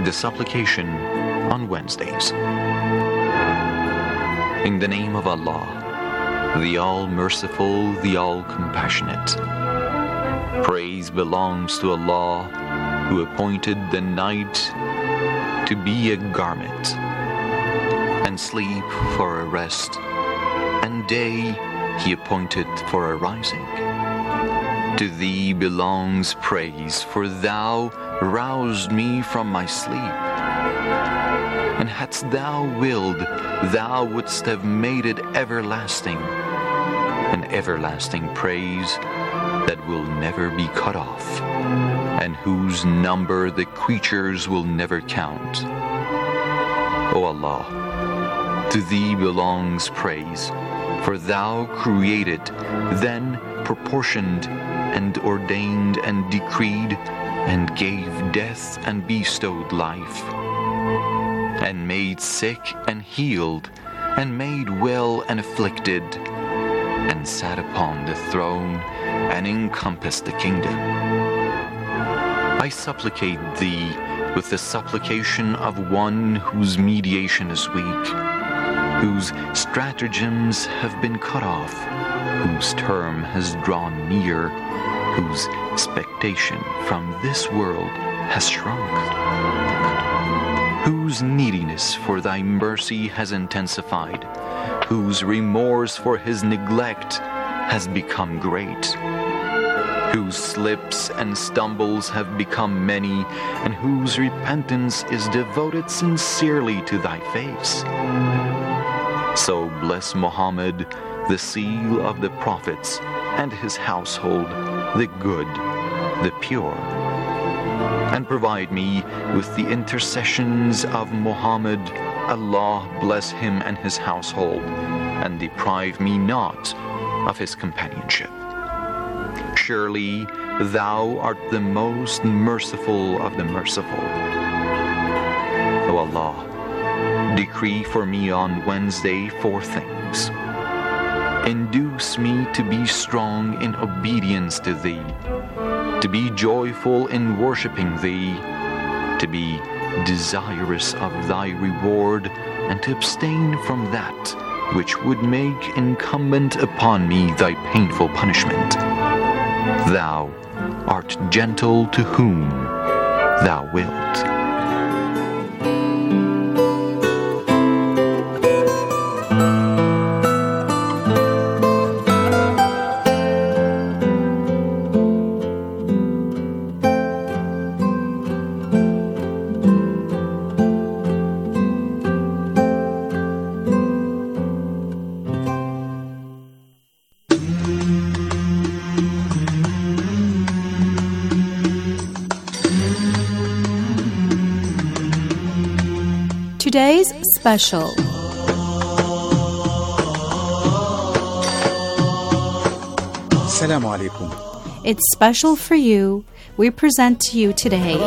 the supplication on Wednesdays. In the name of Allah, the All-Merciful, the All-Compassionate. Praise belongs to Allah, who appointed the night to be a garment, and sleep for a rest, and day He appointed for a rising. To Thee belongs praise, for Thou roused me from my sleep. And hadst Thou willed, Thou wouldst have made it everlasting, an everlasting praise that will never be cut off, and whose number the creatures will never count. O Allah, to Thee belongs praise, for Thou created, then proportioned, and ordained, and decreed, and gave death, and bestowed life, and made sick, and healed, and made well, and afflicted, and sat upon the throne, and encompassed the kingdom. I supplicate Thee with the supplication of one whose mediation is weak, whose stratagems have been cut off, whose term has drawn near, whose expectation from this world has shrunk, whose neediness for Thy mercy has intensified, whose remorse for his neglect has become great, whose slips and stumbles have become many, and whose repentance is devoted sincerely to Thy face. So bless Muhammad, the seal of the prophets, and his household, the good, the pure. And provide me with the intercessions of Muhammad. Allah bless him and his household, and deprive me not of his companionship. Surely Thou art the most merciful of the merciful. O Allah, decree for me on Wednesday 4 things. Induce me to be strong in obedience to Thee, to be joyful in worshiping Thee, to be desirous of Thy reward, and to abstain from that which would make incumbent upon me Thy painful punishment. Thou art gentle to whom Thou wilt. Today's special. Assalamu alaikum. It's special for you. We present to you today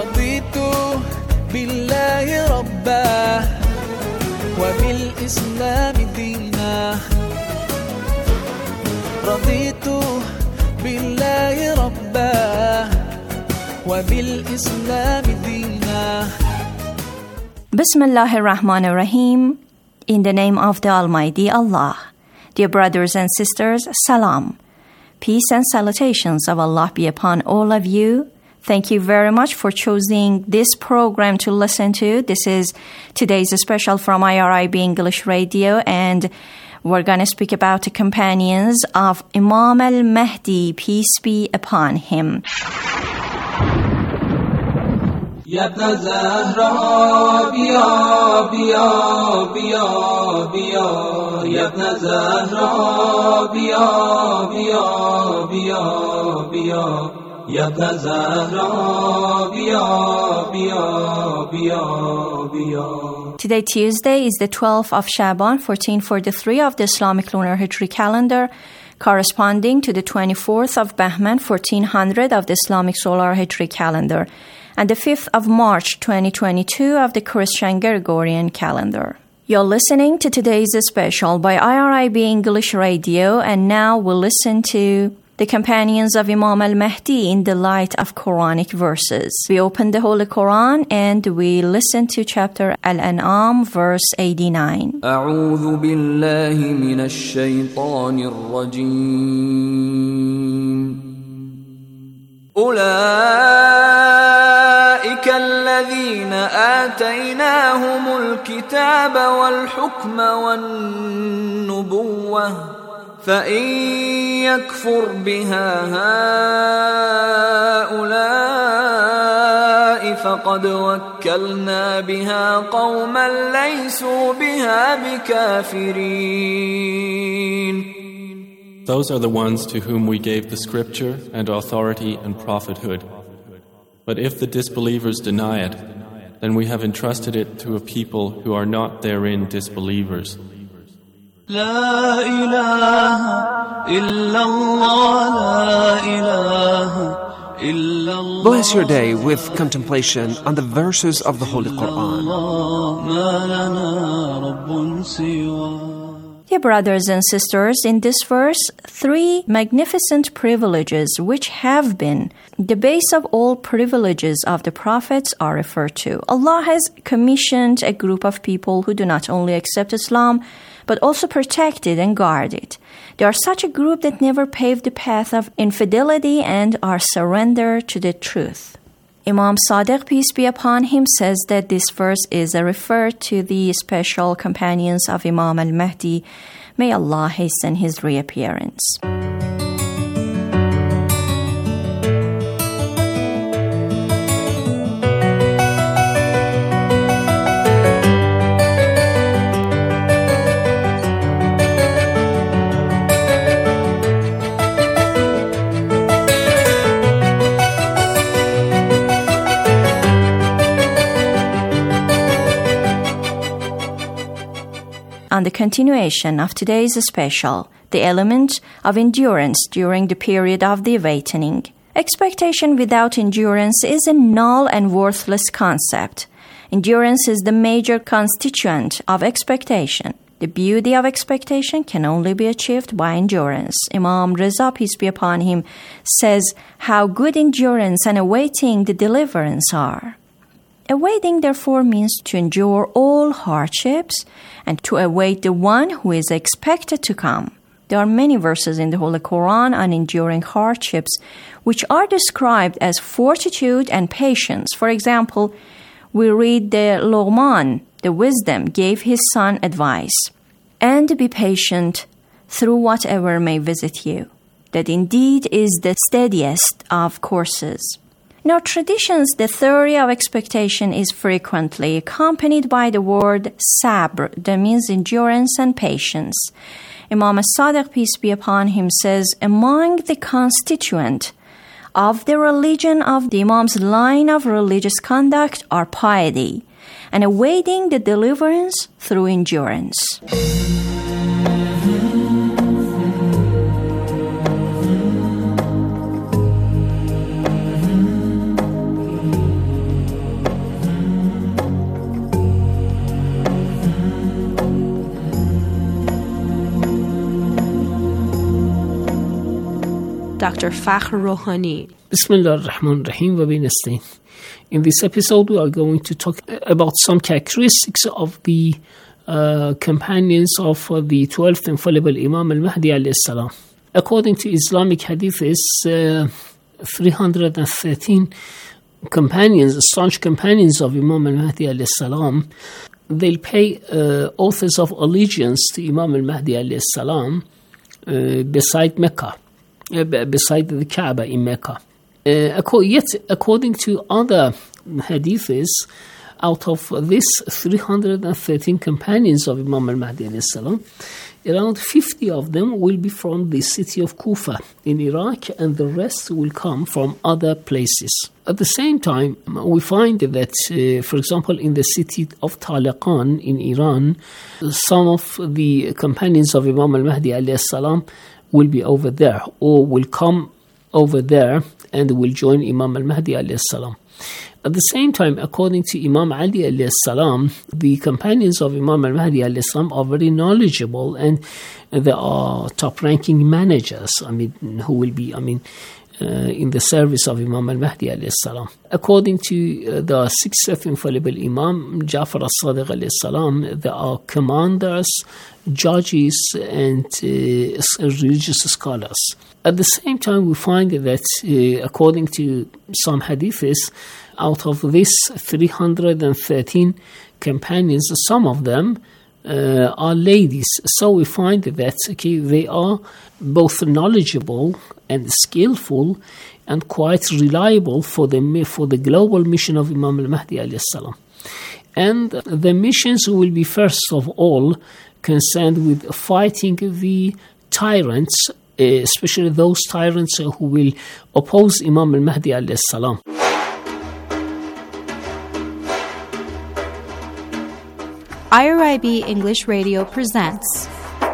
Bismillahir Rahmanir Rahim. In the name of the Almighty Allah. Dear brothers and sisters, Salam. Peace and salutations of Allah be upon all of you. Thank you very much for choosing this program to listen to. This is today's special from IRIB English Radio, and we're going to speak about the companions of Imam al-Mahdi, peace be upon him. Ya Ibn Zahra, biya, biya, biya, biya. Ya Ibn Zahra, biya, biya, biya, biya. Ya Ibn Zahra, biya, biya, biya, biya. Today, Tuesday, is the 12th of Shaban, 1443 of the Islamic Lunar Hijri calendar, corresponding to the 24th of Bahman, 1400 of the Islamic Solar Hijri calendar, and the 5th of March 2022 of the Christian Gregorian calendar. You're listening to today's special by IRIB English Radio, and now we'll listen to the companions of Imam al-Mahdi in the light of Quranic verses. We open the Holy Quran and we listen to chapter Al-An'am, verse 89. أعوذ بالله من الشيطان الرجيم أولئك الذين آتيناهم الكتاب والحكم والنبوة فإن يكفر بها هؤلاء فقد وكلنا بها قوما ليسوا بها بكافرين. Those are the ones to whom we gave the scripture and authority and prophethood. But if the disbelievers deny it, then we have entrusted it to a people who are not therein disbelievers. لا إله إلا الله لا إله إلا الله. Bless your day with contemplation on the verses of the Holy Quran. ما لنا رب سواه. Dear brothers and sisters, in this verse, 3 magnificent privileges which have been the base of all privileges of the prophets are referred to. Allah has commissioned a group of people who do not only accept Islam, but also protect it and guard it. They are such a group that never paved the path of infidelity and are surrendered to the truth. Imam Sadiq, peace be upon him, says that this verse is a refer to the special companions of Imam al-Mahdi. May Allah hasten his reappearance. On the continuation of today's special, the element of endurance during the period of the awakening. Expectation without endurance is a null and worthless concept. Endurance is the major constituent of expectation. The beauty of expectation can only be achieved by endurance. Imam Reza, peace be upon him, says how good endurance and awaiting the deliverance are. Awaiting, therefore, means to endure all hardships and to await the one who is expected to come. There are many verses in the Holy Quran on enduring hardships, which are described as fortitude and patience. For example, we read the Luqman, the wisdom, gave his son advice, and be patient through whatever may visit you. That indeed is the steadiest of courses. In our traditions, the theory of expectation is frequently accompanied by the word sabr, that means endurance and patience. Imam Sadiq, peace be upon him, says, among the constituent of the religion of the Imam's line of religious conduct are piety and awaiting the deliverance through endurance. Dr. Fakhr Rohani. Bismillah ar-Rahman ar-Rahim wa bin nasta'in. In this episode, we are going to talk about some characteristics of the companions of the 12th infallible Imam al-Mahdi alayhi salam. According to Islamic hadiths, 313 companions, staunch companions of Imam al-Mahdi alayhi salam, they'll pay oaths of allegiance to Imam al-Mahdi alayhi salam beside Mecca. Beside the Kaaba in Mecca. Yet, according to other hadiths, out of this 313 companions of Imam al-Mahdi alayhi salam, around 50 of them will be from the city of Kufa in Iraq, and the rest will come from other places. At the same time, we find that, for example, in the city of Taliqan in Iran, some of the companions of Imam al-Mahdi alayhi salam will be over there, or will come over there and will join Imam al-Mahdi alayhi salam. At the same time, according to Imam Ali alayhi salam, the companions of Imam al-Mahdi alayhi salam are very knowledgeable, and they are top-ranking managers, who will be, in the service of Imam al-Mahdi alayhi salam. According to the sixth infallible Imam, Ja'far al-Sadiq alayhi salam, there are commanders, judges, and religious scholars. At the same time, we find that according to some hadiths, out of these 313 companions, some of them are ladies. So we find that they are both knowledgeable and skillful and quite reliable for the global mission of Imam al-Mahdi alayhi salam. And the missions will be first of all concerned with fighting the tyrants, especially those tyrants who will oppose Imam al-Mahdi alayhi salam. IRIB English Radio presents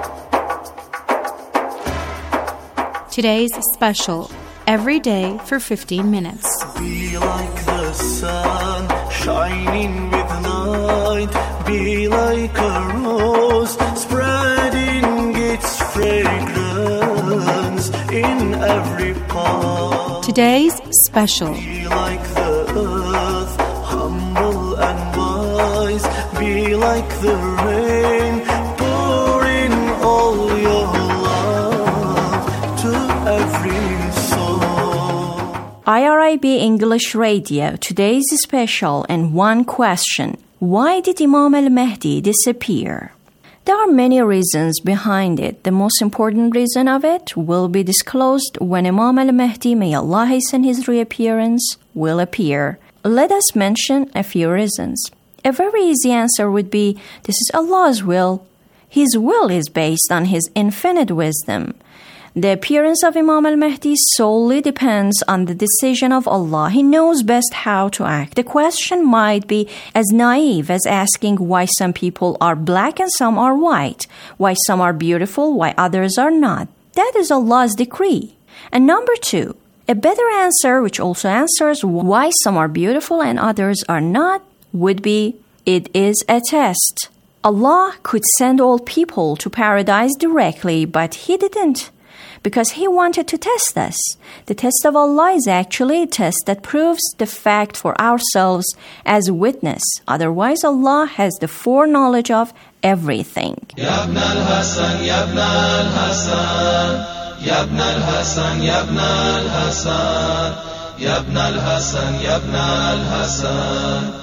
today's special, Every Day for 15 Minutes. Be like the sun, shining with light. Be like a rose, spreading its fragrance in every part. Today's special. Be like the earth, humble and wise. Be like the rain, pour in all your love to every soul. IRIB English Radio, today's special, and one question: why did Imam al-Mahdi disappear? There are many reasons behind it. The most important reason of it will be disclosed when Imam al-Mahdi, may Allah hasten his reappearance, will appear. Let us mention a few reasons. A very easy answer would be, this is Allah's will. His will is based on His infinite wisdom. The appearance of Imam al-Mahdi solely depends on the decision of Allah. He knows best how to act. The question might be as naive as asking why some people are black and some are white, why some are beautiful, why others are not. That is Allah's decree. And number two, a better answer, which also answers why some are beautiful and others are not, would be, it is a test. Allah could send all people to paradise directly, but He didn't, because He wanted to test us. The test of Allah is actually a test that proves the fact for ourselves as witness. Otherwise, Allah has the foreknowledge of everything. Ya ibn al-Hasan, ya ibn al-Hasan, ya ibn al-Hasan, ya ibn al-Hasan, ya ibn al-Hasan, ya ibn al-Hasan.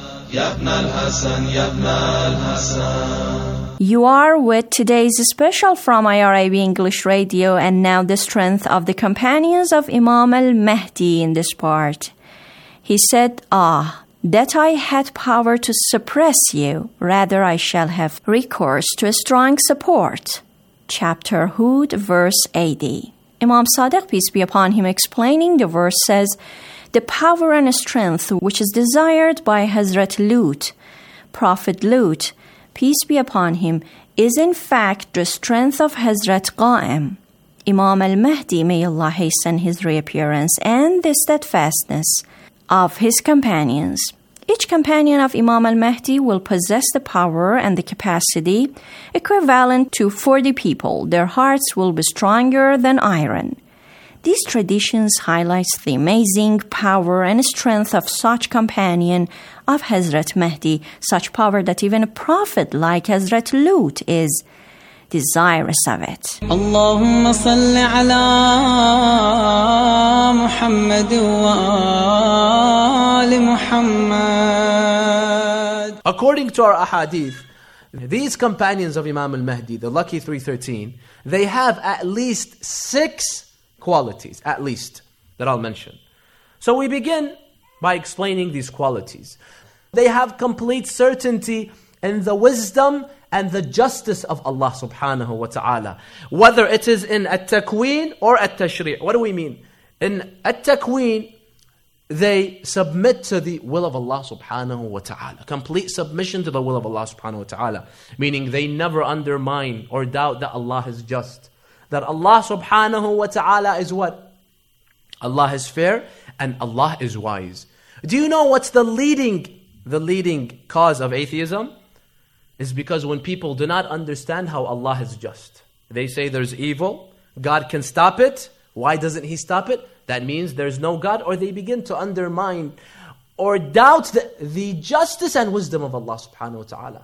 You are with today's special from IRIB English Radio, and now the strength of the companions of Imam al-Mahdi in this part. He said, that I had power to suppress you, rather I shall have recourse to a strong support. Chapter Hud, verse 80. Imam Sadiq, peace be upon him, explaining the verse says, the power and strength which is desired by Hazrat Lut, Prophet Lut, peace be upon him, is in fact the strength of Hazrat Qa'im, Imam al-Mahdi, may Allah hasten his reappearance, and the steadfastness of his companions. Each companion of Imam al-Mahdi will possess the power and the capacity equivalent to 40 people. Their hearts will be stronger than iron. These traditions highlights the amazing power and strength of such companion of Hazrat Mahdi, such power that even a prophet like Hazrat Lut is desirous of it. Allahumma salli ala Muhammad wa ali Muhammad. According to our ahadith, these companions of Imam al-Mahdi, the lucky 313, they have at least 6 qualities, at least, that I'll mention. So we begin by explaining these qualities. They have complete certainty in the wisdom and the justice of Allah subhanahu wa ta'ala. Whether it is in at-takween or at-tashri'. What do we mean? In at-takween, they submit to the will of Allah subhanahu wa ta'ala. Complete submission to the will of Allah subhanahu wa ta'ala. Meaning they never undermine or doubt that Allah is just. That Allah subhanahu wa ta'ala is what? Allah is fair and Allah is wise. Do you know what's the leading cause of atheism? Is because when people do not understand how Allah is just. They say there's evil, God can stop it. Why doesn't He stop it? That means there's no God, or they begin to undermine or doubt the justice and wisdom of Allah subhanahu wa ta'ala.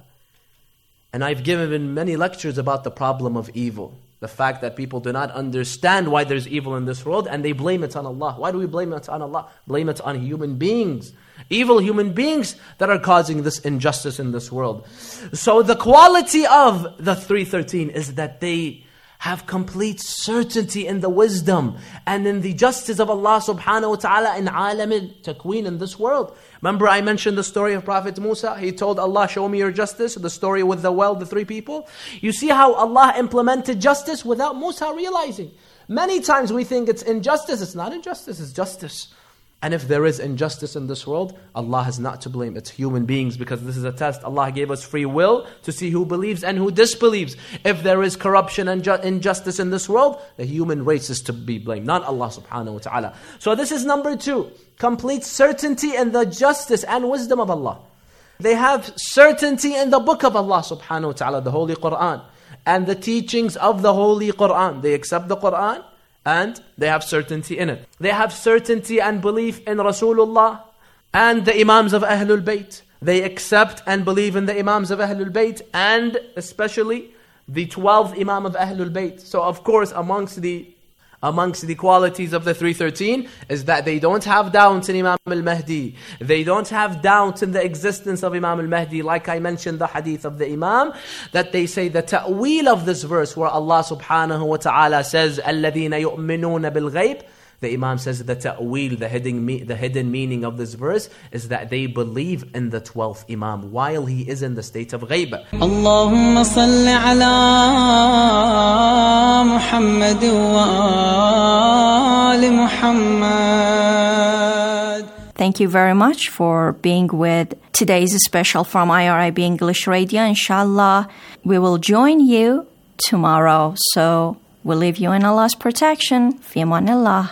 And I've given many lectures about the problem of evil. The fact that people do not understand why there's evil in this world and they blame it on Allah. Why do we blame it on Allah? Blame it on human beings. Evil human beings that are causing this injustice in this world. So the quality of the 313 is that they have complete certainty in the wisdom and in the justice of Allah subhanahu wa ta'ala in alam al-takween, in this world. Remember I mentioned the story of Prophet Musa. He told Allah, show me your justice. The story with the well, the three people. You see how Allah implemented justice without Musa realizing. Many times we think it's injustice. It's not injustice, it's justice. And if there is injustice in this world, Allah is not to blame. It's human beings, because this is a test. Allah gave us free will to see who believes and who disbelieves. If there is corruption and injustice in this world, the human race is to be blamed, not Allah subhanahu wa ta'ala. So this is number 2. Complete certainty in the justice and wisdom of Allah. They have certainty in the book of Allah subhanahu wa ta'ala, the Holy Quran, and the teachings of the Holy Quran. They accept the Quran, and they have certainty in it. They have certainty and belief in Rasulullah and the Imams of Ahlul Bayt. They accept and believe in the Imams of Ahlul Bayt, and especially the 12th Imam of Ahlul Bayt. So of course amongst the qualities of the 313 is that they don't have doubt in Imam al-Mahdi. They don't have doubt in the existence of Imam al-Mahdi. Like I mentioned the hadith of the Imam, that they say the ta'weel of this verse where Allah subhanahu wa ta'ala says, الَّذِينَ يُؤْمِنُونَ بِالْغَيْبِ. The Imam says the ta'weel, the hidden meaning of this verse is that they believe in the 12th Imam while he is in the state of ghayb. Allahumma salli ala Muhammad wa ali Muhammad. Thank you very much for being with today's special from IRIB English Radio. Inshallah, we will join you tomorrow. So we'll leave you in Allah's protection. Fi amanillah.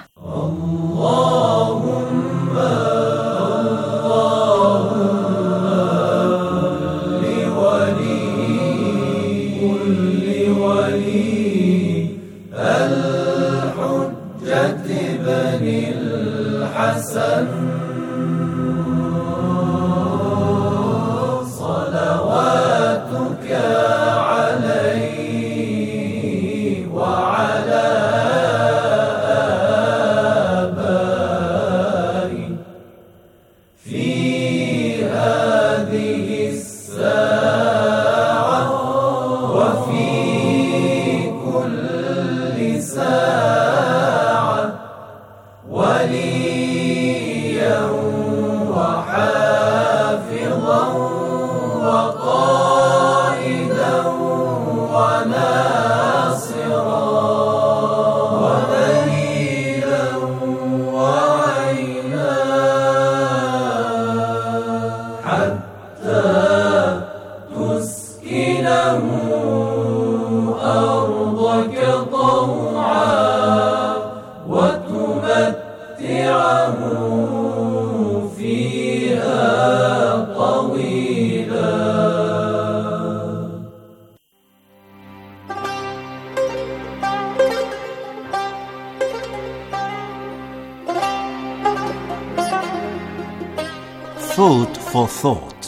Food for thought.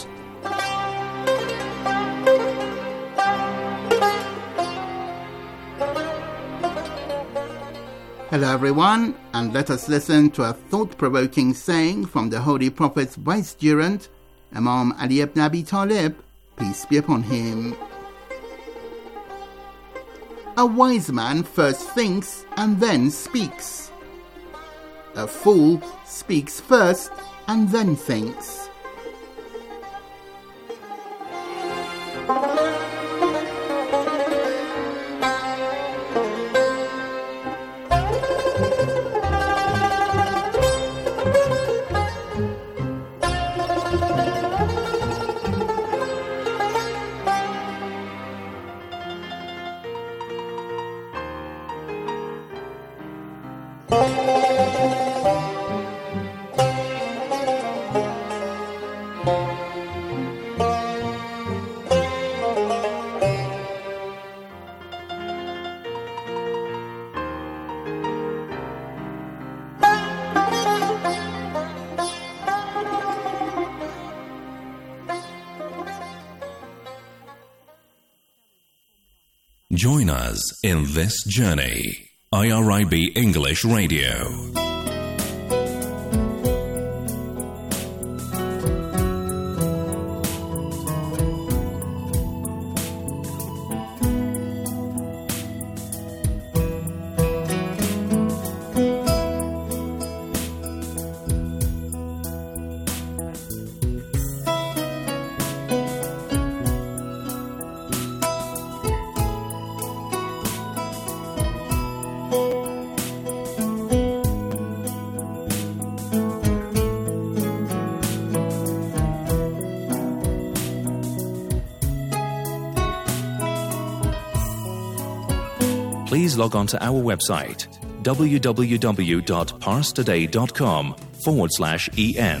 Hello everyone, and let us listen to a thought-provoking saying from the Holy Prophet's vicegerent, Imam Ali ibn Abi Talib, peace be upon him. A wise man first thinks and then speaks. A fool speaks first and then thinks. Join us in this journey. IRIB English Radio. Please log on to our website www.parstoday.com/en.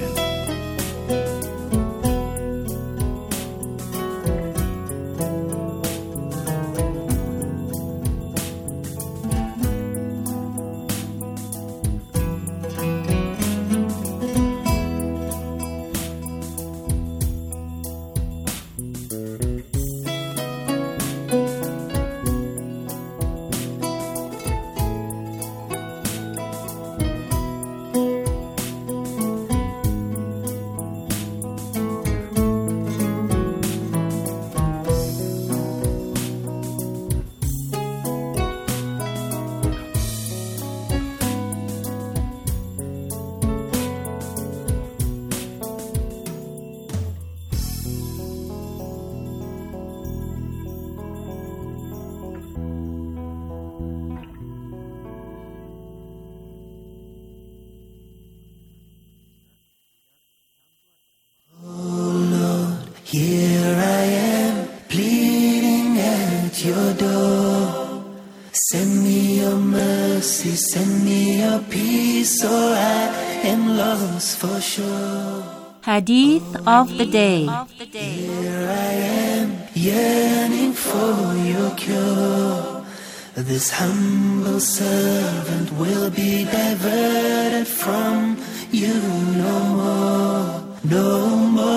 Here I am, pleading at your door. Send me your mercy, send me your peace, or I am lost for sure. Hadith of the Day. Here I am, yearning for your cure. This humble servant will be diverted from you no more, no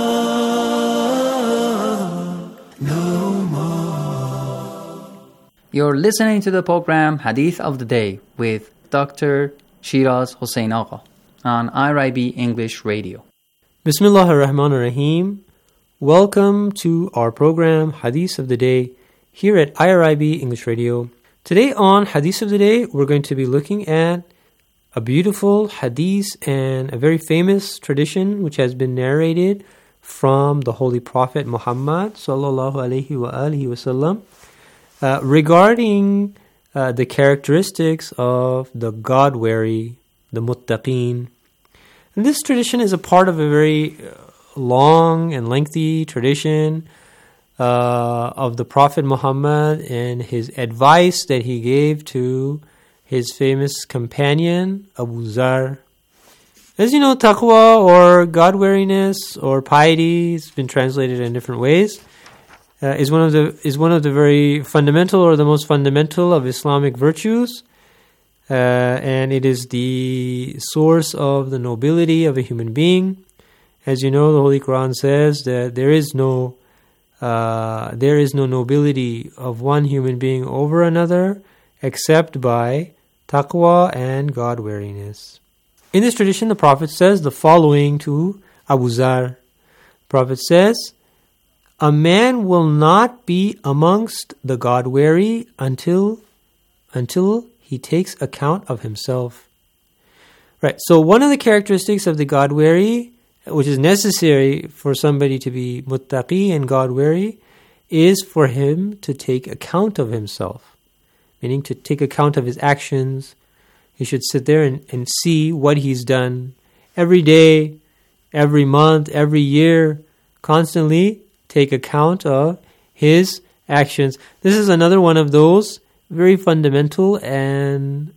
more, no more. You're listening to the program Hadith of the Day with Dr. Shiraz Hossein Agha on IRIB English Radio. Bismillah ar-Rahman ar-Rahim. Welcome to our program Hadith of the Day here at IRIB English Radio. Today on Hadith of the Day, we're going to be looking at a beautiful hadith and a very famous tradition which has been narrated from the Holy Prophet Muhammad sallallahu alaihi wa alihi wasallam regarding the characteristics of the God-wary, the muttaqeen. And this tradition is a part of a very long and lengthy tradition of the Prophet Muhammad and his advice that he gave to his famous companion Abu Zar. As you know, taqwa or God-wariness or piety, it's been translated in different ways, is one of the very fundamental or the most fundamental of Islamic virtues, and it is the source of the nobility of a human being. As you know, the Holy Quran says that there is no nobility of one human being over another except by taqwa and God-wariness. In this tradition, the Prophet says the following to Abu Zar. The Prophet says, "A man will not be amongst the God-wary until he takes account of himself." Right, so one of the characteristics of the God-wary, which is necessary for somebody to be muttaqi and God-wary, is for him to take account of himself, meaning to take account of his actions. He should sit there and see what he's done every day, every month, every year, constantly take account of his actions. This is another one of those very fundamental and,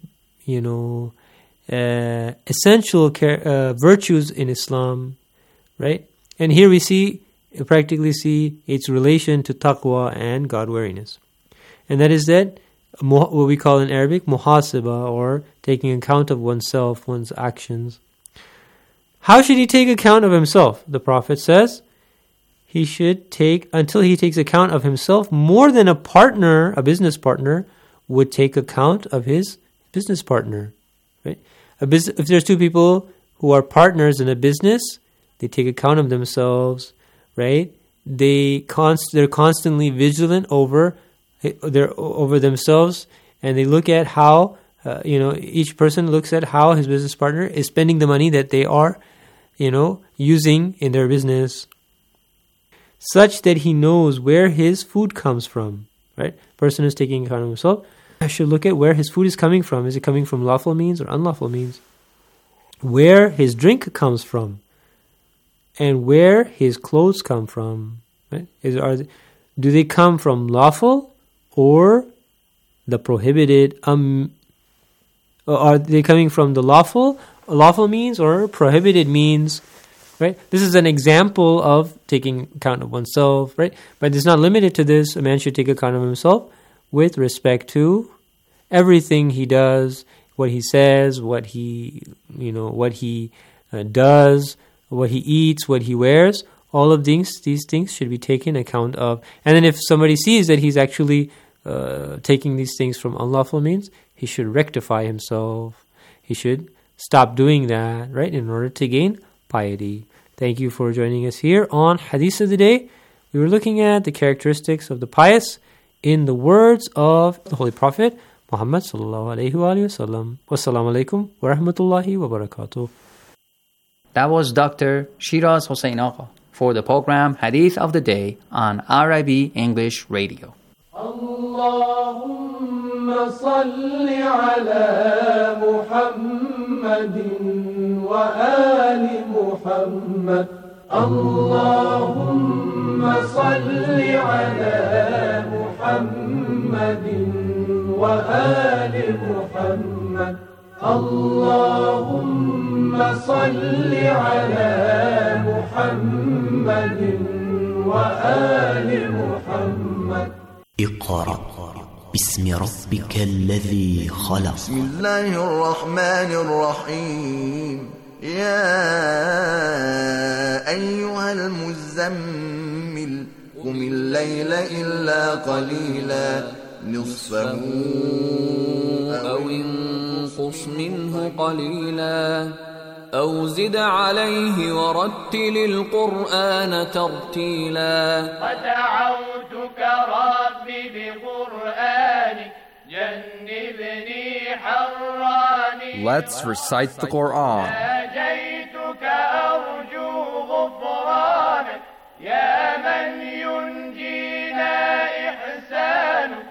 essential virtues in Islam, right? And here we practically see its relation to taqwa and God-wariness. And that is that what we call in Arabic muhasaba, or taking account of oneself, one's actions. How should he take account of himself? The Prophet says he should take, until he takes account of himself more than a business partner would take account of his business partner. Right? If there's two people who are partners in a business, they take account of themselves, right? They're constantly vigilant over themselves, and they look at how each person looks at how his business partner is spending the money that they are using in their business, such that he knows where his food comes from. Right? Person is taking account of himself. I should look at where his food is coming from. Is it coming from lawful means or unlawful means? Where his drink comes from, and where his clothes come from. Right? Do they come from lawful or the prohibited? Are they coming from the lawful means or prohibited means? Right? This is an example of taking account of oneself, right? But it's not limited to this. A man should take account of himself with respect to everything he does, what he says, what he does, what he eats, what he wears. All of these things should be taken account of. And then if somebody sees that he's actually taking these things from unlawful means, he should rectify himself. He should stop doing that, right, in order to gain piety. Thank you for joining us here on Hadith of the Day. We were looking at the characteristics of the pious in the words of the Holy Prophet Muhammad sallallahu alayhi wa sallam. Wassalamu alaikum wa rahmatullahi wa barakatuh. That was Dr. Shiraz Hossein Agha for the program Hadith of the Day on RIB English Radio. Allahumma salli ala Muhammadin wa ali Muhammad. Allahumma salli ala Muhammadin wa ali Muhammad. Allahumma salli ala Muhammadin wa ali Muhammad. اقرأ باسم ربك الذي خلق. بسم الله الرحمن الرحيم. يا أيها المزمل قم الليل إلا قليلا نصفه أو انقص منه قليلا أو زد عليه ورتل القرآن ترتيلا. ودعوتك ربي بقرآنك جنبني حراني. Let's recite the Quran. ناجيتك أرجو غفرانك يا من ينجينا إحسانك.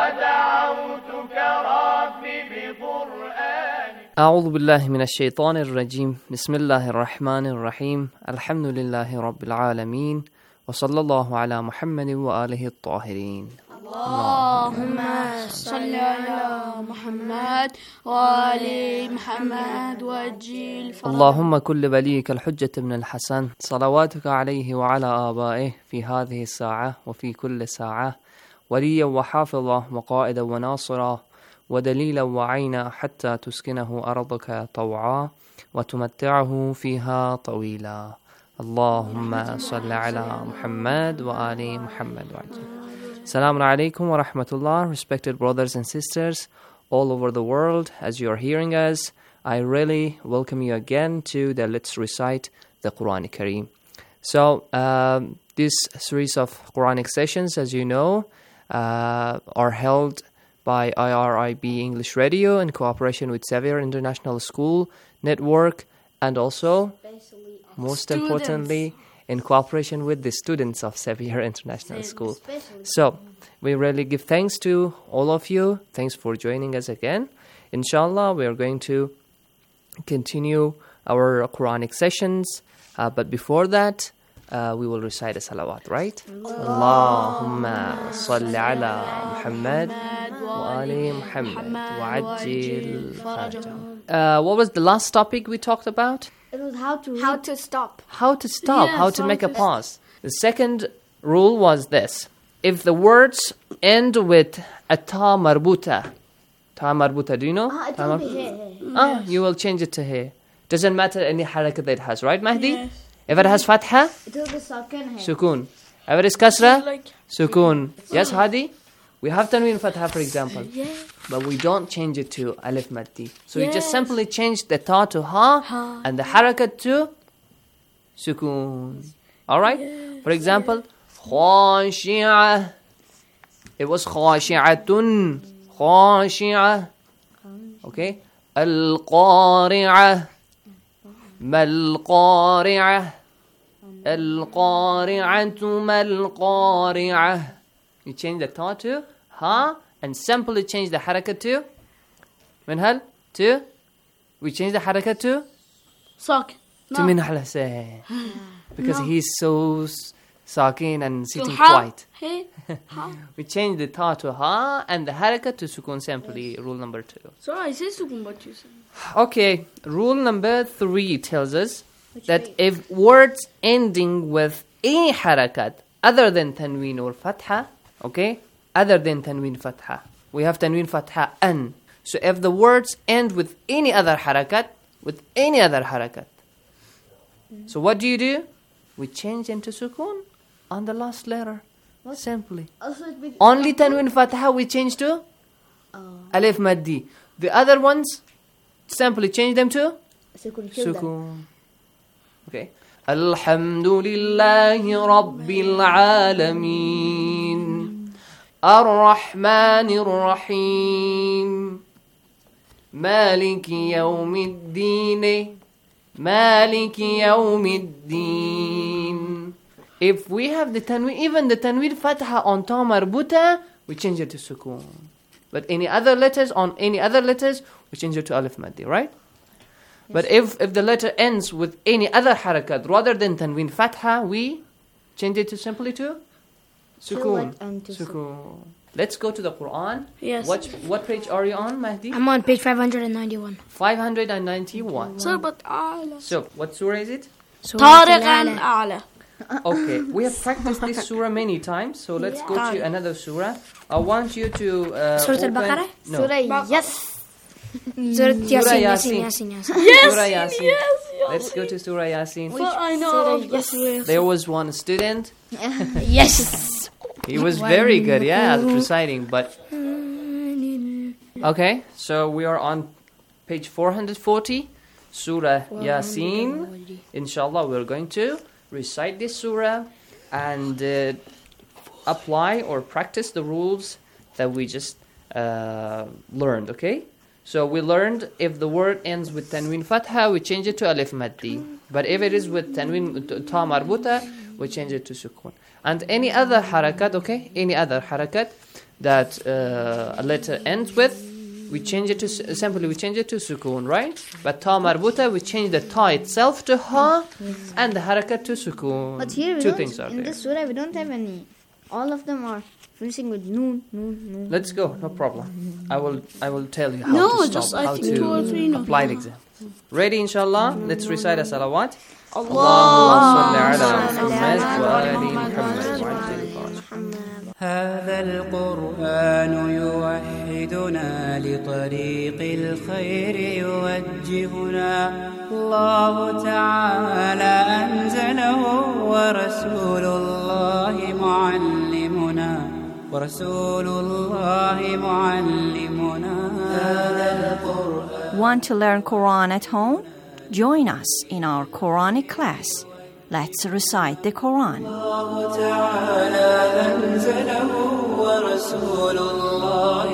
ودعوتك ربي بقرآنك. أعوذ بالله من الشيطان الرجيم. بسم الله الرحمن الرحيم. الحمد لله رب العالمين وصلى الله على محمد وآله الطاهرين. اللهم صل على محمد وآل محمد وأجل فرجه. اللهم كل وليك الحجة بن الحسن صلواتك عليه وعلى آبائه في هذه الساعة وفي كل ساعة وليا وحافظا وقائدا وناصرا ودليلا وعينا حتى تسكنه أرضك طوعا وتمتعه فيها طويلا. اللهم صل على محمد وآل محمد وعجل. Assalamu alaikum wa rahmatullah, respected brothers and sisters all over the world. As you are hearing us, I really welcome you again to the Let's Recite the Quran Kareem. So, this series of Quranic sessions, as you know, are held by IRIB English Radio in cooperation with Xavier International School Network, and also, most importantly, in cooperation with the students of Xavier International School. So, we really give thanks to all of you. Thanks for joining us again. Inshallah, we are going to continue our Quranic sessions. But before that, we will recite a salawat, right? Allahumma salli ala Muhammad wa ali Muhammad wa ajil farajah. What was the last topic we talked about? It was how to stop. How to stop, how to make a pause. The second rule was this. If the words end with a ta marbuta, do you know? It will be here. You will change it to here. Doesn't matter any harakat that it has, right, Mahdi? Yes. If it has fatha, it will be sakin here. Sukun. If it is kasra, sukun. Yes, Hadi? We have tanween fatha, for example. But we don't change it to alif maddi. So we just simply change the ta to ha and the harakat to sukun. Alright? For example, khashi'ah. It was khashi'atun. Khashi'ah. Okay? Al-qari'ah. Mal-qari'ah. Al-qari'atu mal-qari'ah. You change the ta to ha and simply change the harakat to Minhal to we change the harakat to Sakin. To Minhal Hussain. Because he's so sakin and sitting quiet. We change the ta to ha and the harakat to sukun simply. Rule number 2. So I say sukun, but you say. Okay, rule number 3 tells us that if words ending with any harakat other than tanween or fatha, okay, other than tanween fatha, we have tanween fatha an. So if the words end with any other harakat, so what do? We change into sukun on the last letter. Simply. Only tanween fatha we change to alif maddi. The other ones, simply change them to sukun. Okay. Alhamdulillahi Rabbil Alameen. Ar-Rahmanir Rahim. Maliki Yawmiddin. Maliki Yawmiddin. If we have the tanween, even the tanween fatha on ta marbuta, we change it to sukun. But any other letters, we change it to alif maddi, right? Yes. But if the letter ends with any other harakat rather than tanween fatha, we change it to simply to sukun. Sukun. Let's go to the Quran. Yes. What page are you on, Mahdi? I'm on page 591. 591. So, what surah is it? Tariq al-A'la. Okay, we have practiced this surah many times, so let's go to another surah. I want you to Surah Al-Baqarah? No. Surah Yasin. Surah Yasin. Let's go to Surah Yasin. I know. There was one student. Yes. He was very good, at reciting, but... Okay, so we are on page 440, Surah Yasin. Inshallah, we're going to recite this surah and apply or practice the rules that we just learned, okay? So we learned if the word ends with tanween fatha, we change it to alif maddi. But if it is with tanween ta marbuta, we change it to sukun. And any other harakat, okay? Any other harakat that a letter ends with, we change it to simply sukun, right? But ta marbuta, we change the ta itself to ha and the harakat to sukun. But here we Two things are in there. this surah we don't have any. All of them are finishing with noon. Let's go, no problem. I will tell you how to stop, how to apply the example. Ready, inshallah? Let's recite a salawat. Allahumma salli ala Muhammad wa ali Muhammad. هذا القرآن يوحدنا لطريق الخير يوجهنا الله تعالى أنزله ورسول الله معلمنا هذا القرآن. Want to learn Quran at home? Join us in our Quranic class. Let's recite the Quran. الله تعالى أنزله ورسول الله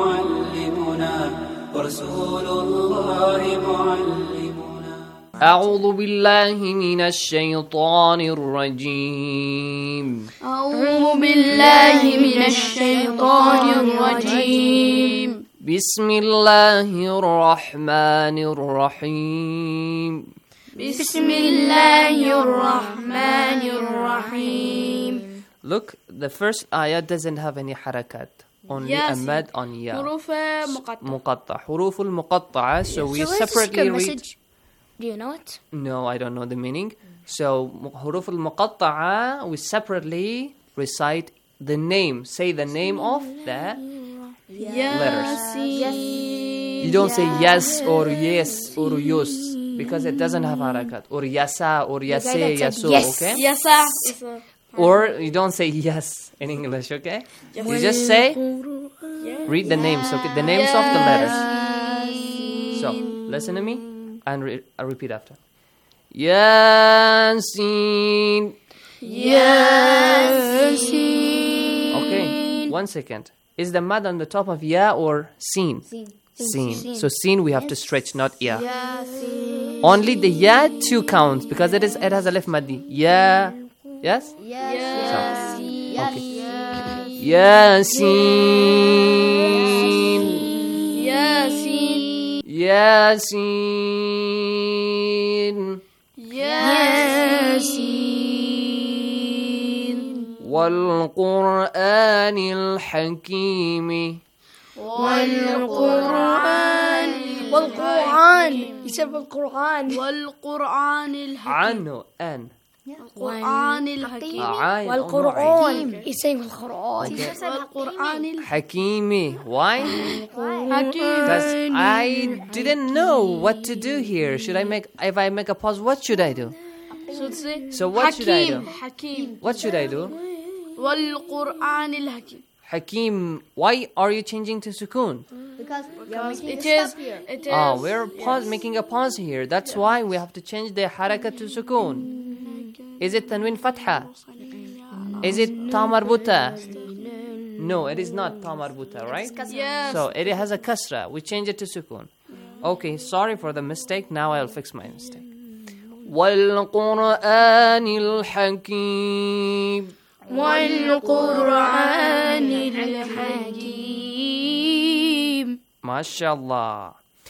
معلمنا أعوذ بالله من الشيطان الرجيم. بسم الله الرحمن الرحيم. Look, the first ayah doesn't have any harakat. Only a mad on ya. حروف مقطعة. حروف المقطعة. So we separately read. Do you know it? No, I don't know the meaning. So, huruf al-muqatta'a, we separately recite the name. Say the name of the letters. You don't say yes or yes or yus because it doesn't have harakat. Or yasa or yase, yasu, okay? Yasa. Or you don't say yes in English, okay? You just say, read the names, okay? The names of the letters. So, listen to me and repeat after. Yasin. Yasin. Okay, 1 second. Is the mad on the top of ya or sin? Sin. So sin we have to stretch, not ya. Only the ya 2 counts because it has alif maddi. Ya. Yes? Yes. So, okay. Yasin. Yasin. Yasin. Yasin. والقرآن الحكيم والقرآن يسمى القرآن والقرآن الحكيم عنه أن القرآن الحكيم والقرآن يسمى القرآن والقرآن الحكيم. Why? حكيم. Because I didn't know what to do here. If I make a pause, what should I do? So what should I do? حكيم. What should I do? والقرآن الحكيم. Hakim, why are you changing to sukoon? Because it is. Oh, we're making a pause here. That's why we have to change the harakat to sukoon. Is it tanwin fatha? Is it ta marbuta? No, it is not ta marbuta, right? Yes. So it has a kasra. We change it to sukoon. Okay, sorry for the mistake. Now I'll fix my mistake. وَالْقُرْآنِ الْحَكِيمِ والقرآن الحكيم. MashaAllah.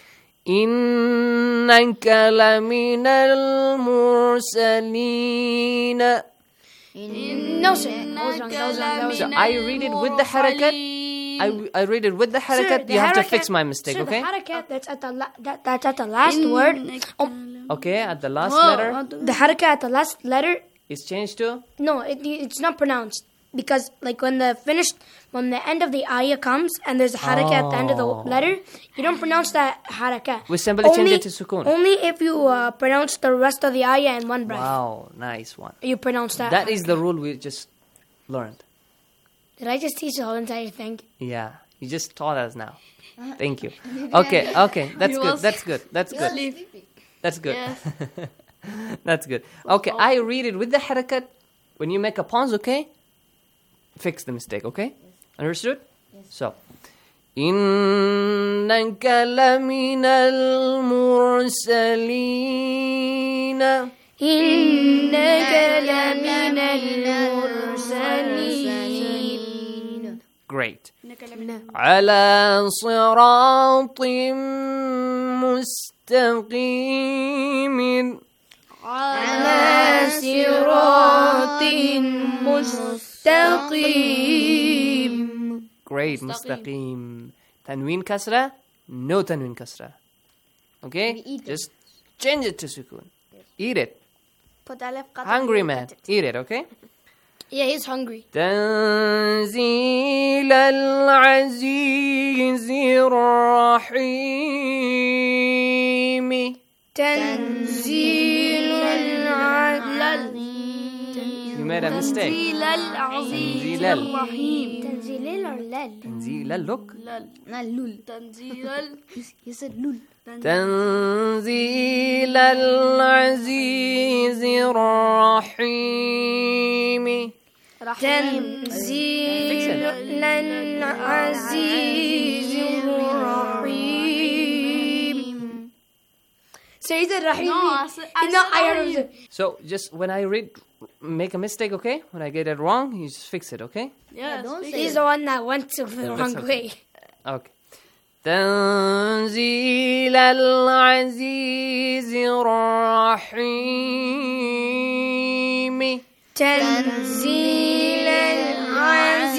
إِنَّكَ لَمِنَ الْمُرْسَلِينَ. No, sir. So I read it with the harakat. I read it with the harakat. You have to fix my mistake, okay? The harakat that's at the last word. Okay, at the last letter. The harakat at the last letter is changed to? No, it's not pronounced. Because like when the end of the ayah comes and there's a haraka at the end of the letter, you don't pronounce that haraka. We simply change it to sukoon. Only if you pronounce the rest of the ayah in one breath. Wow, nice one. You pronounce that. That is the rule we just learned. Did I just teach the whole entire thing? Yeah, you just taught us now. Thank you. Okay, that's good. That's good. That's good. That's good. Yes. That's good. Okay, I read it with the harakat. When you make a pause, okay? Fix the mistake, okay? Yes. Understood? Yes. So, إِنَّكَ لَمِنَ الْمُرْسَلِينَ. إِنَّكَ لَمِنَ الْمُرْسَلِينَ. Great. عَلَى صِرَاطٍ مُسْتَقِيمٍ. على صراط مستقيم. Great, mustaqim. Tanween kasra? No tanween kasra. Okay? Just change it to sukoon. Eat it. Hungry man. Eat it, okay? Yeah, he's hungry. تنزيل العزيز الرحيم. تنزيل You made a mistake. تنزيل العزيز الرحيم. تنزيل or lal? تنزيل, look. Lul. تنزيل. You said lul. تنزيل العزيز الرحيم. تنزيل العزيز الرحيم. Say the Rahim. No, I heard it. So just when I make a mistake, okay? When I get it wrong, you just fix it, okay? Yeah, he's the one that went to the wrong way. Okay. تنزيل العزيز الرحيم. تنزيل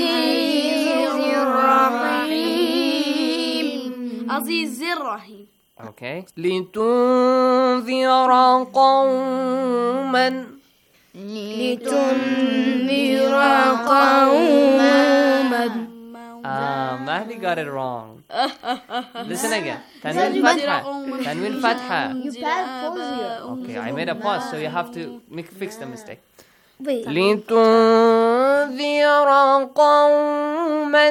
العزيز الرحيم. عزيز الرحيم. Okay. لِتُنذِرَ قَوْمًا Mahdi got it wrong. Listen again. Tanween Fatha. You passed pause here. Okay, I made a pause, so you have to fix the mistake. Wait. لِتُنذِرَ قَوْمًا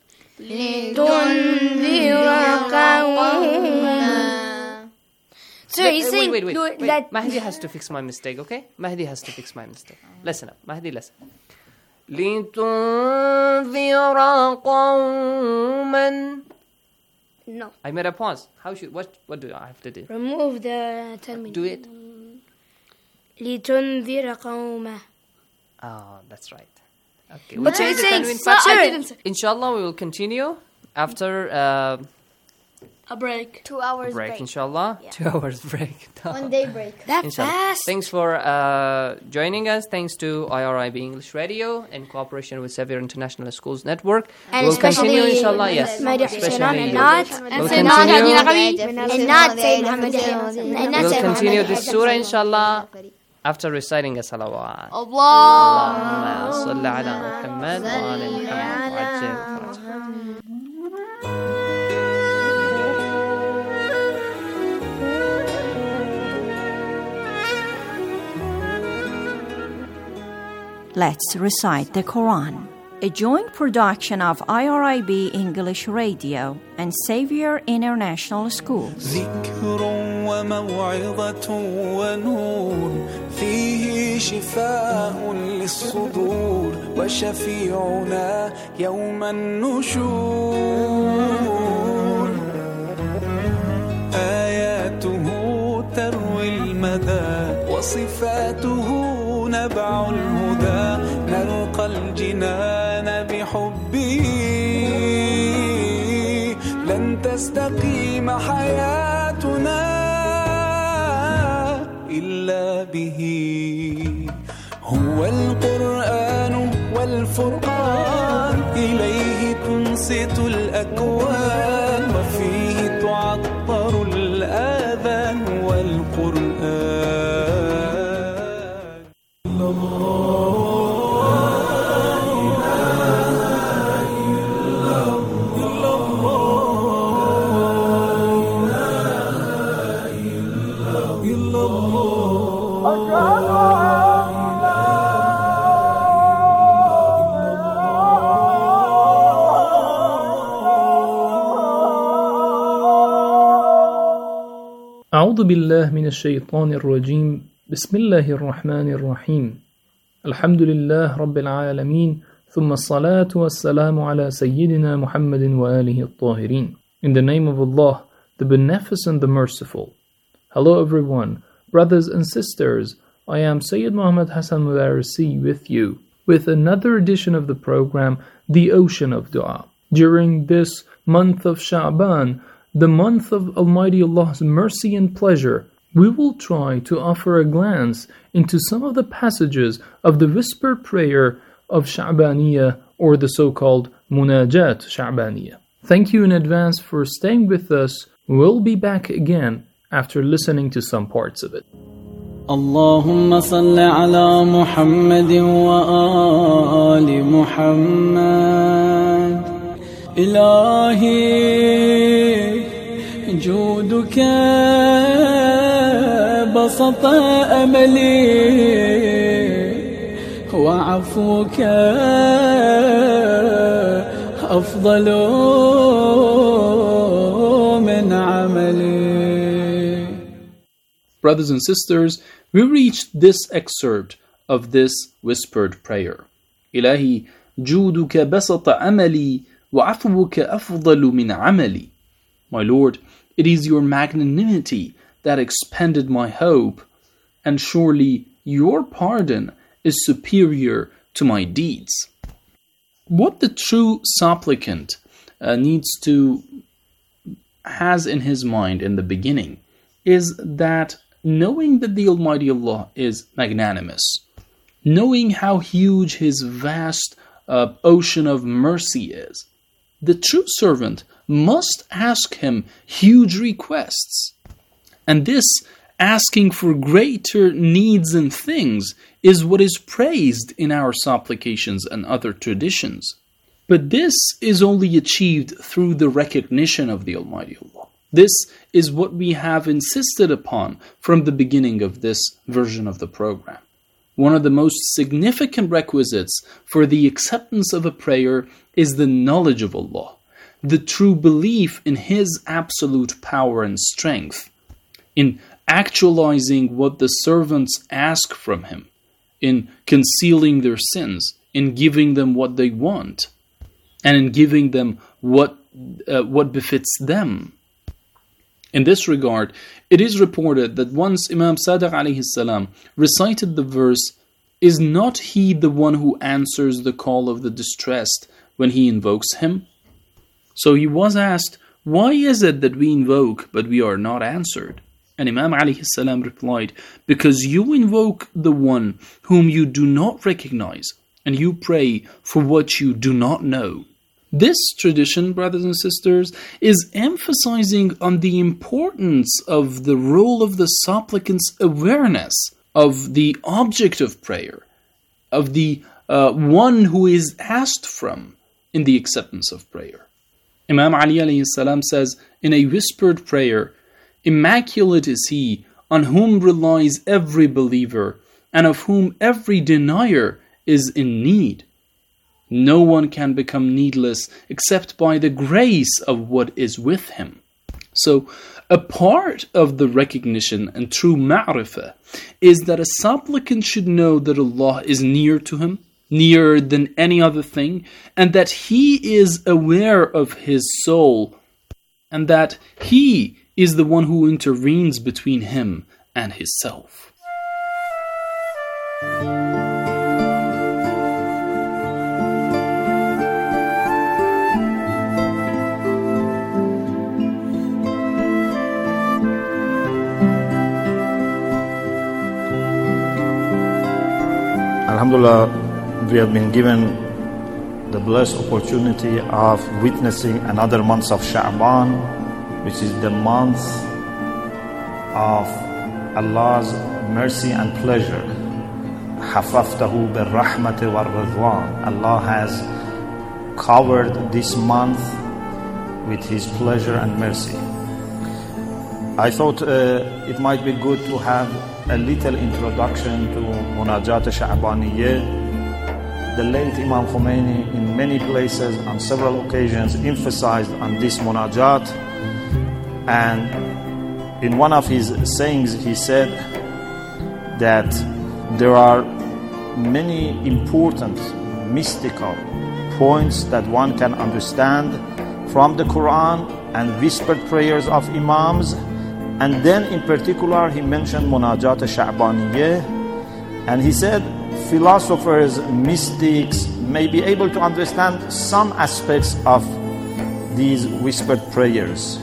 So he's saying wait. that Mahdi has to fix my mistake, okay? Mahdi has to fix my mistake. Listen up. Mahdi, listen. لِتُنذِرَ قَوْمًا No. I made a pause. What do I have to do? Remove the tanween. Do it. لِتُنذِرَ قَوْمًا. Oh, that's right. Okay. But you're saying, Inshallah, we will continue after a break. 2 hours break. Inshallah. Yeah. 2 hours break. 1 day break. That fast. Thanks for joining us. Thanks to IRIB English Radio in cooperation with Xavier International Schools Network. And we'll continue, inshallah. Yes. We'll continue this surah, inshallah, after reciting a salawat. Allahumma salli ala Muhammad wa ala Muhammad wa ajil farajah. Let's recite the Quran. A joint production of IRIB English Radio and Xavier International Schools. ذكر وموعظة ونور فيه شفاء للصدور وشفيعنا يوم النشور آياته تروي المدى وصفاته نبع الهدى نلقى الجنان بحبه لن تستقيم حياتنا إلا به هو القرآن والفرقان إليه تنصت الأكوان وفيه تعطر الآذان والقرآن أعوذ بالله من الشيطان الرجيم بسم الله الرحمن الرحيم الحمد لله رب العالمين ثم الصلاة والسلام على سيدنا محمد وآله الطاهرين. In the name of Allah, the Beneficent, the Merciful. Hello everyone, brothers and sisters. I am Sayyid Muhammad Hassan Mudarisi with you with another edition of the program, The Ocean of Dua. During this month of Sha'ban, the month of Almighty Allah's mercy and pleasure, we will try to offer a glance into some of the passages of the whisper prayer of Sha'baniyah, or the so-called Munajat Sha'baniyah. Thank you in advance for staying with us. We'll be back again after listening to some parts of it. اللهم صل على محمد وآل محمد إلهي جودك بسط أملي وعفوك أفضل من عملي. Brothers and sisters, we reached this excerpt of this whispered prayer. إلهي جودك بسط أملي وعفوك أفضل من عملي. My Lord, it is your magnanimity that expanded my hope, and surely your pardon is superior to my deeds. What the true supplicant has in his mind in the beginning is that knowing that the Almighty Allah is magnanimous, knowing how huge His vast ocean of mercy is, the true servant must ask him huge requests. And this asking for greater needs and things is what is praised in our supplications and other traditions. But this is only achieved through the recognition of the Almighty Allah. This is what we have insisted upon from the beginning of this version of the program. One of the most significant requisites for the acceptance of a prayer is the knowledge of Allah, the true belief in His absolute power and strength, in actualizing what the servants ask from Him, in concealing their sins, in giving them what they want, and in giving them what befits them. In this regard, it is reported that once Imam Sadiq alayhi salam recited the verse, "Is not He the one who answers the call of the distressed when He invokes Him?" So he was asked, "Why is it that we invoke but we are not answered?" And Imam alayhi salam replied, "Because you invoke the one whom you do not recognize, and you pray for what you do not know." This tradition, brothers and sisters, is emphasizing on the importance of the role of the supplicant's awareness of the object of prayer, of the one who is asked from in the acceptance of prayer. Imam Ali alayhi salam says in a whispered prayer, "Immaculate is He on whom relies every believer and of whom every denier is in need. No one can become needless except by the grace of what is with him." So, a part of the recognition and true ma'rifah is that a supplicant should know that Allah is near to him, nearer than any other thing, and that He is aware of his soul, and that He is the one who intervenes between him and his self. Alhamdulillah, we have been given the blessed opportunity of witnessing another month of Sha'ban, which is the month of Allah's mercy and pleasure. حَفَفْتَهُ بِالرَّحْمَةِ وَالرِّضْوَانِ. Allah has covered this month with His pleasure and mercy. I thought it might be good to have a little introduction to Munajat Sha'baniyah. The late Imam Khomeini in many places on several occasions emphasized on this Munajat, and in one of his sayings he said that there are many important mystical points that one can understand from the Quran and whispered prayers of Imams. And then in particular he mentioned Munajat Sha'baniyah, and he said philosophers, mystics may be able to understand some aspects of these whispered prayers.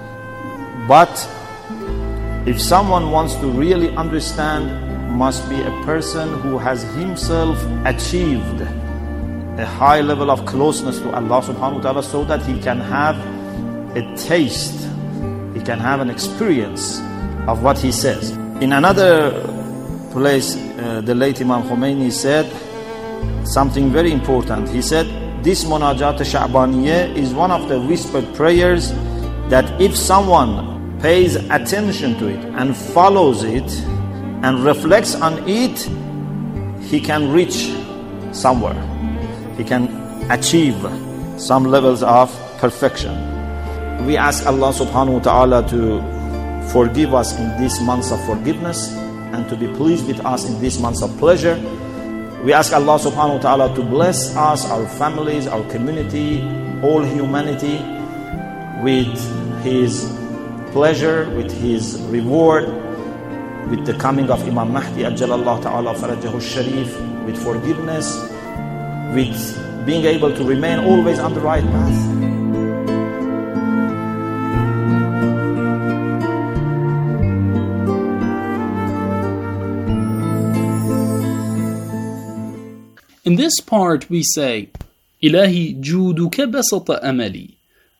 But if someone wants to really understand, must be a person who has himself achieved a high level of closeness to Allah subhanahu wa ta'ala, so that he can have a taste, he can have an experience of what he says. In another place, the late Imam Khomeini said something very important. He said, this Munajat Sha'baniyah is one of the whispered prayers that if someone pays attention to it and follows it and reflects on it, he can reach somewhere. He can achieve some levels of perfection. We ask Allah subhanahu wa ta'ala to forgive us in these months of forgiveness and to be pleased with us in these months of pleasure. We ask Allah subhanahu wa ta'ala to bless us, our families, our community, all humanity with His pleasure, with His reward, with the coming of Imam Mahdi Ajjalallahu ta'ala farajahu sharif, with forgiveness, with being able to remain always on the right path. In this part we say, Ilahi juduka basata amali.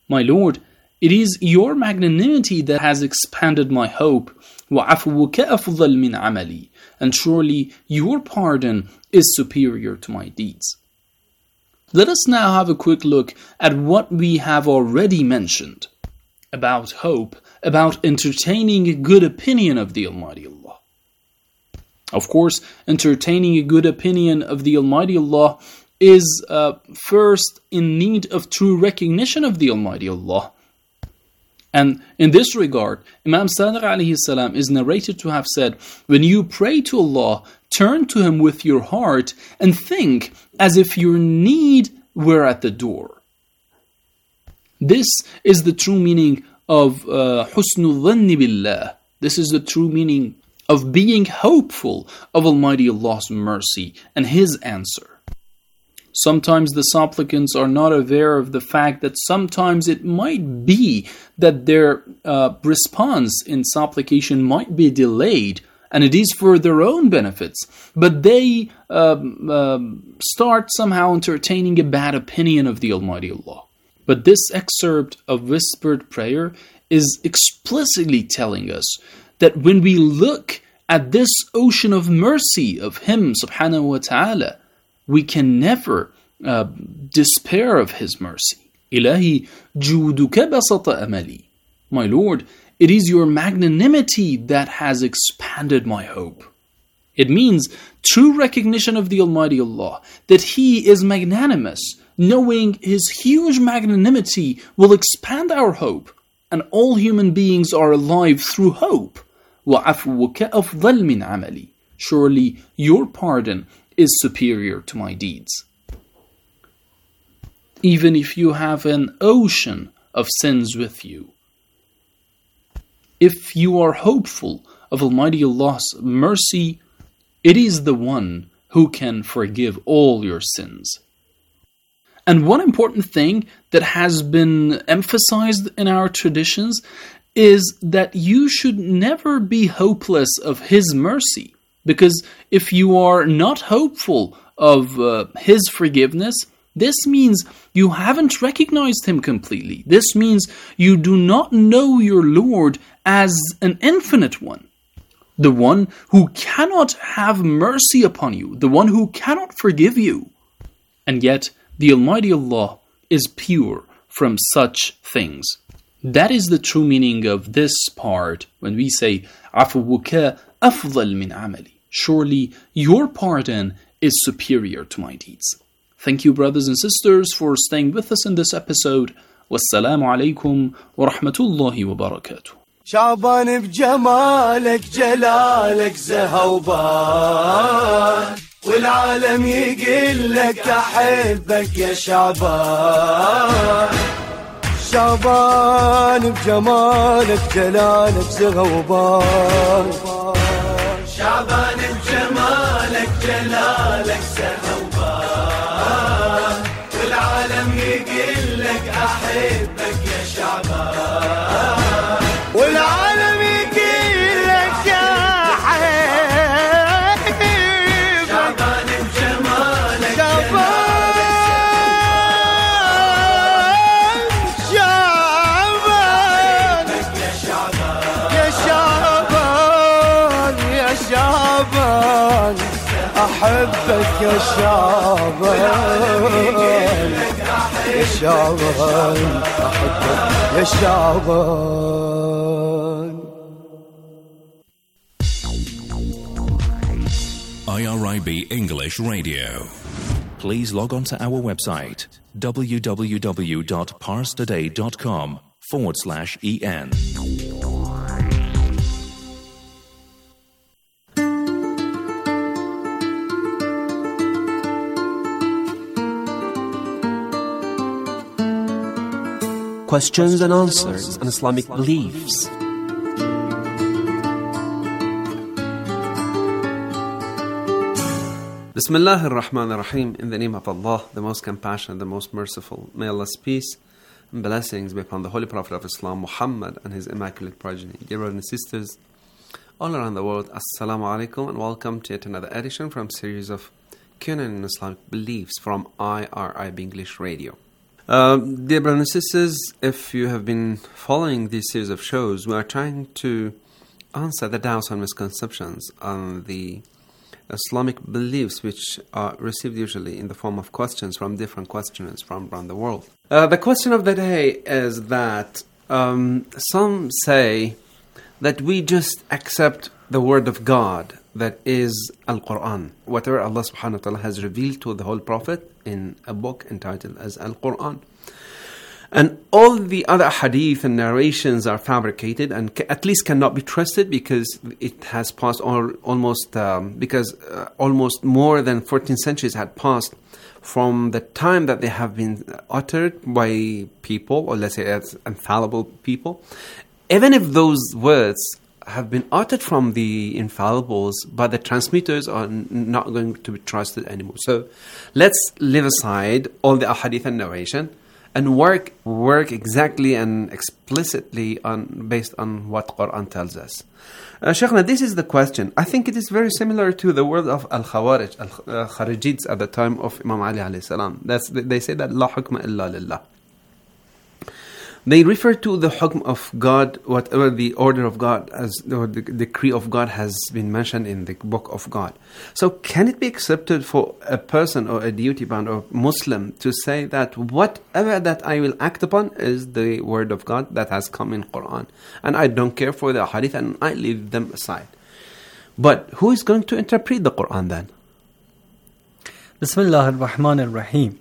My Lord, it is your magnanimity that has expanded my hope. وَعَفْوُكَ أَفْضَلْ مِنْ عَمَلِي. And surely your pardon is superior to my deeds. Let us now have a quick look at what we have already mentioned about hope, about entertaining a good opinion of the Almighty Allah. Of course, entertaining a good opinion of the Almighty Allah is first in need of true recognition of the Almighty Allah. And in this regard, Imam Sadiq alayhi salam is narrated to have said, when you pray to Allah, turn to Him with your heart and think as if your need were at the door. This is the true meaning of husnul dhanni billah. This is the true meaning of being hopeful of Almighty Allah's mercy and His answer. Sometimes the supplicants are not aware of the fact that sometimes it might be that their response in supplication might be delayed, and it is for their own benefits, but they start somehow entertaining a bad opinion of the Almighty Allah. But this excerpt of whispered prayer is explicitly telling us that when we look at this ocean of mercy of Him subhanahu wa ta'ala, we can never despair of His mercy. Ilahi juduka basata amali. My Lord, it is your magnanimity that has expanded my hope. It means true recognition of the Almighty Allah, that He is magnanimous. Knowing His huge magnanimity will expand our hope, and all human beings are alive through hope. وَعَفْوُكَ أَفْضَلْ مِنْ عَمَلِي. Surely your pardon is superior to my deeds. Even if you have an ocean of sins with you, if you are hopeful of Almighty Allah's mercy, it is the one who can forgive all your sins. And one important thing that has been emphasized in our traditions is that you should never be hopeless of His mercy. Because if you are not hopeful of His forgiveness, this means you haven't recognized Him completely. This means you do not know your Lord as an infinite one. The one who cannot have mercy upon you. The one who cannot forgive you. And yet, the Almighty Allah is pure from such things. That is the true meaning of this part when we say, عَفْوُكَ أَفْضَلْ مِنْ عَمَلِي. Surely your pardon is superior to my deeds. Thank you, brothers and sisters, for staying with us in this episode. Wassalamu alaikum wa rahmatullahi wa barakatuh. شعبان بجمالك جلالك زهوبان والعالم يقول لك أحبك يا شعبان. شعبان بجمالك جلالك زهوبان. شعبان بجمالك جلالك زهوبان والعالم يقول لك أحبك يا شعبان. والعالم يقول لك يا حبيب. شعبان بجمالك شعبان يا شعبان يا شعبان يا شعبان أحبك يا شعبان. يا شعبان أحبك يا شعبان. IRIB English Radio. Please log on to our website www.parstoday.com/en. Questions and answers on Islamic beliefs. Bismillah ar-Rahman ar-Rahim. In the name of Allah, the most compassionate, the most merciful. May Allah's peace and blessings be upon the Holy Prophet of Islam, Muhammad, and his immaculate progeny. Dear brothers and sisters, all around the world, Assalamu alaikum, and welcome to yet another edition from series of Q&A in Islamic Beliefs from IRIB English Radio. Dear brothers and sisters, if you have been following this series of shows, we are trying to answer the doubts and misconceptions on the Islamic beliefs, which are received usually in the form of questions from different questioners from around the world. The question of the day is that some say that we just accept the word of God, that is Al-Quran. Whatever Allah subhanahu wa ta'ala has revealed to the whole Prophet in a book entitled as Al-Quran. And all the other hadith and narrations are fabricated and at least cannot be trusted because it has passed almost more than 14 centuries had passed from the time that they have been uttered by people, or let's say as infallible people. Even if those words have been uttered from the infallibles, but the transmitters are not going to be trusted anymore. So let's leave aside all the ahadith and narration and work exactly and explicitly based on what Quran tells us. Shaykhna, this is the question. I think it is very similar to the word of Al-Khawarij, Al-Kharijids at the time of Imam Ali alayhi salam. They say that La hukma illa lillah. They refer to the hukm of God, whatever the order of God, or the decree of God has been mentioned in the book of God. So can it be accepted for a person or a duty-bound or Muslim to say that whatever that I will act upon is the word of God that has come in Quran, and I don't care for the hadith and I leave them aside? But who is going to interpret the Quran then? Bismillah ar-Rahman ar-Rahim.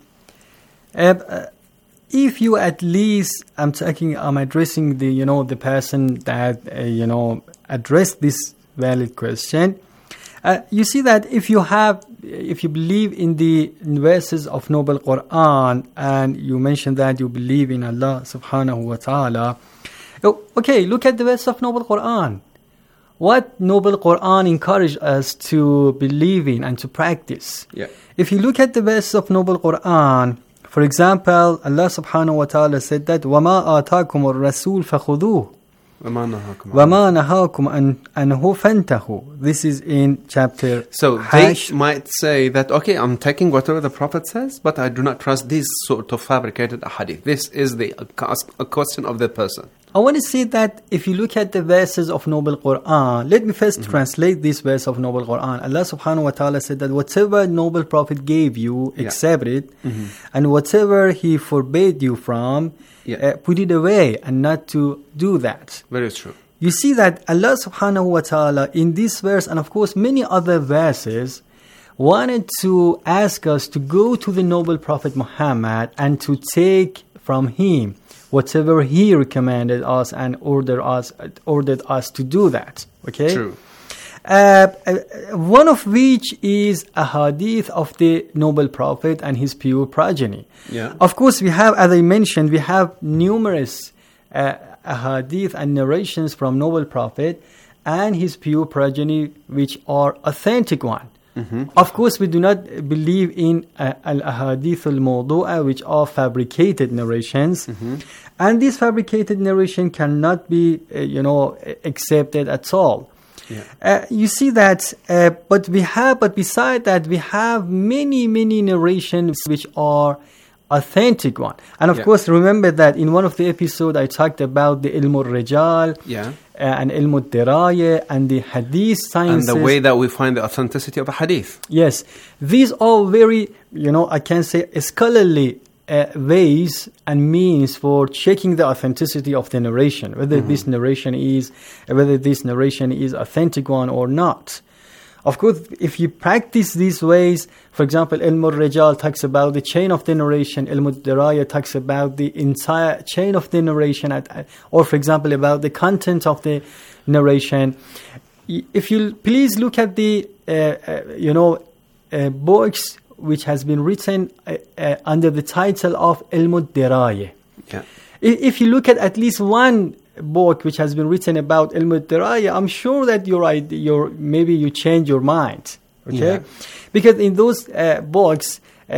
If you at least, I'm addressing the person that addressed this valid question. You see that if you believe in the verses of Noble Quran, and you mentioned that you believe in Allah subhanahu wa ta'ala, okay, look at the verses of Noble Quran. What Noble Quran encouraged us to believe in and to practice. Yeah. If you look at the verses of Noble Quran, for example, Allah subhanahu wa ta'ala said that وَمَا آتَاكُمُ الرَّسُولُ فَخُذُوهُ وَمَا نَهَاكُمْ أَنْهُ فَانْتَهُ. This is in chapter So they might say that, okay, I'm taking whatever the Prophet says, but I do not trust this sort of fabricated hadith. This is a question of the person. I want to say that if you look at the verses of Noble Quran, let me first translate this verse of Noble Quran. Allah subhanahu wa ta'ala said that whatever Noble Prophet gave you, accept it, and whatever he forbade you from, put it away and not to do that. Very true. You see that Allah subhanahu wa ta'ala in this verse, and of course many other verses, wanted to ask us to go to the Noble Prophet Muhammad and to take from him whatever he recommended us and ordered us to do that. Okay? True. One of which is a hadith of the Noble Prophet and his pure progeny. Yeah. Of course, we have, as I mentioned, we have numerous hadith and narrations from Noble Prophet and his pure progeny, which are authentic one. Of course, we do not believe in al-ahadith al-mawdu'a, which are fabricated narrations. And this fabricated narration cannot be, accepted at all. Yeah. You see that, but beside that, we have many narrations which are authentic one. And of course, remember that in one of the episodes, I talked about the ilm al-rijal, and ilm al-diraya, and the hadith sciences. And the way that we find the authenticity of a hadith. Yes. These are very, I can say, scholarly ways and means for checking the authenticity of the narration, whether this narration is authentic one or not. Of course, if you practice these ways, for example, Ilm al-Rijal talks about the chain of the narration, Ilm al-Diraya talks about the entire chain of the narration, or for example, about the content of the narration. If you please look at the, books which has been written under the title of Ilm al-Diraya. Yeah. If you look at least one book which has been written about Ilm al-Diraya, I'm sure that maybe you change your mind. Okay? Yeah. Because in those books,